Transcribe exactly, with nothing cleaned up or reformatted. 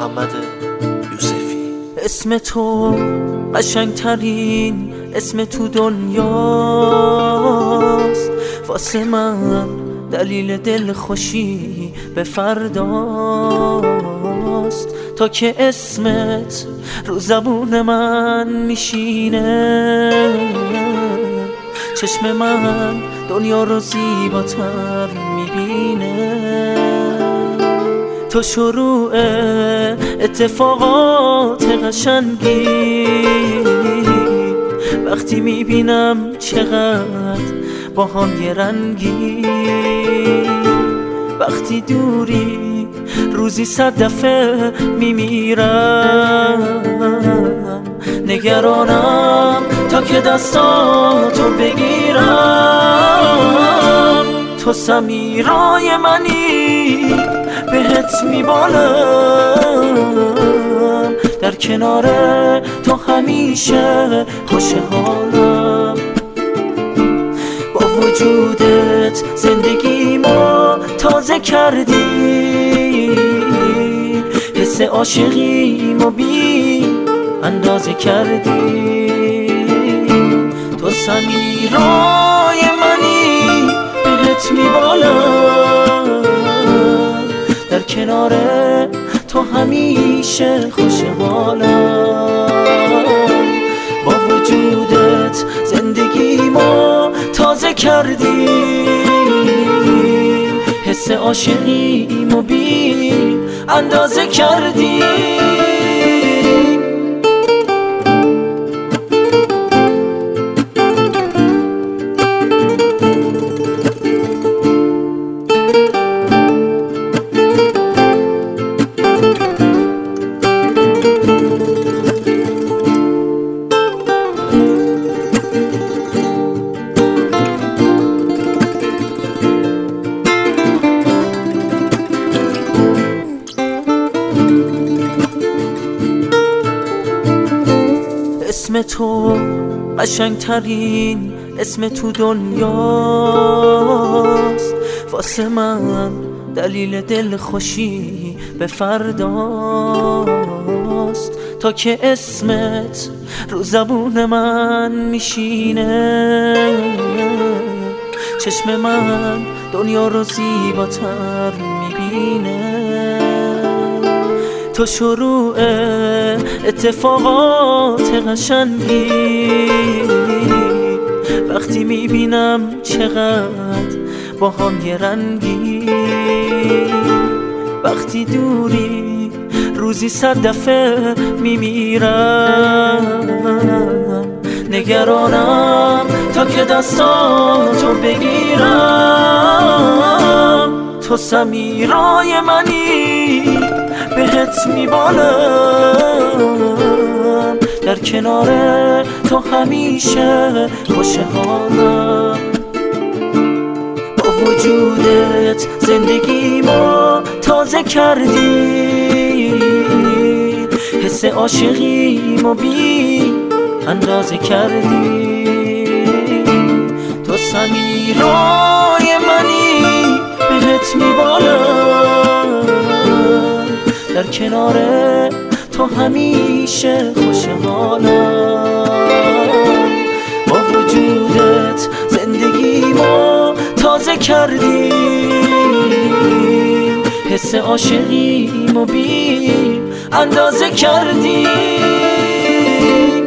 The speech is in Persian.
محمد یوسفی. اسم تو قشنگترین اسم تو دنیاست، واسه من دلیل دل خوشی به فرداست. تا که اسمت رو زبون من میشینه، چشم من دنیا رو زیباتر میبینه. تو شروع اتفاقات قشنگی، وقتی میبینم چقدر با هم یه رنگی. وقتی دوری روزی صد دفعه میمیرم، نگرانم تا که دستاتو بگیرم. تو سمیرای منی بهت میبالم، در کنار تو همیشه خوشحالم. با وجودت زندگیمو تازه کردی، حس عاشقیمو بی اندازه کردی. تو سمیرای منی بهت میبالم، در کنار تو همیشه خوشحالم. با وجودت زندگیمو تازه کردی، حس عاشقیمو بی اندازه کردی. اسم تو قشنگترین اسم تو دنیاست، واسه من دلیل دل خوشی به فرداست. تا که اسمت رو زبون من میشینه، چشم من دنیا رو زیباتر میبینه. تو شروع اتفاقات قشنگی، وقتی میبینم چقدر با هم یه رنگی. وقتی دوری روزی صد دفعه میمیرم، نگرانم تا که دستاتو بگیرم. تو سمیرای منی بهت میبالم، در کنار تو همیشه خوشحالم. با وجودت زندگیمو تازه کردی، حس عاشقیمو بی اندازه کردی. تو سمیرای منی بهت میبالم، در کنار تو همیشه خوشحالم. با وجودت زندگیمو تازه کردی، حس عاشقیمو بی اندازه کردی.